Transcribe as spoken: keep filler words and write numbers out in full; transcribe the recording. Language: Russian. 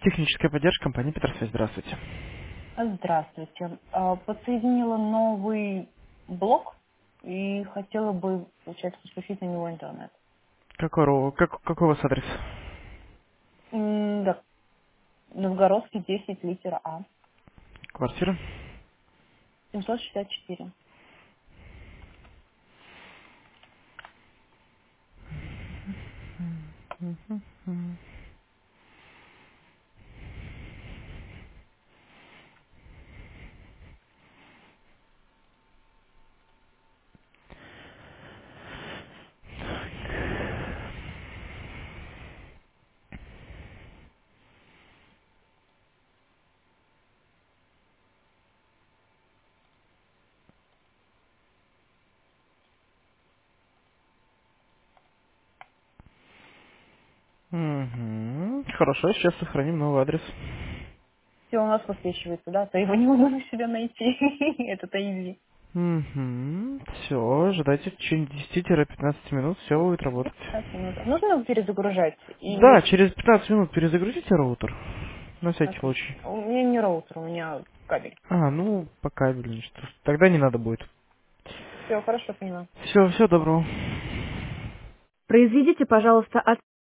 Техническая поддержка компании Петросвязь. Здравствуйте. Здравствуйте. А, Подсоединила новый блок и хотела бы, получается, подключить на него интернет. Какой, ро- как, какой у вас адрес? М, Да, Новгородский, десять, литера А, Квартира? семьсот шестьдесят четыре. Угу. Хорошо, сейчас сохраним новый адрес. Все у нас высвечивается, да, то его не могу на себя найти. Это-то изи. Угу. Все, ожидайте в течение десяти-пятнадцати минут, все будет работать. пятнадцать минут. Нужно его перезагружать? Да, Или... через пятнадцать минут перезагрузите роутер. На всякий случай. Отлично. У меня не роутер, у меня кабель. А, ну, по кабелю, что ж, тогда не надо будет. Все, хорошо, поняла. Все, все доброго. Произведите, пожалуйста,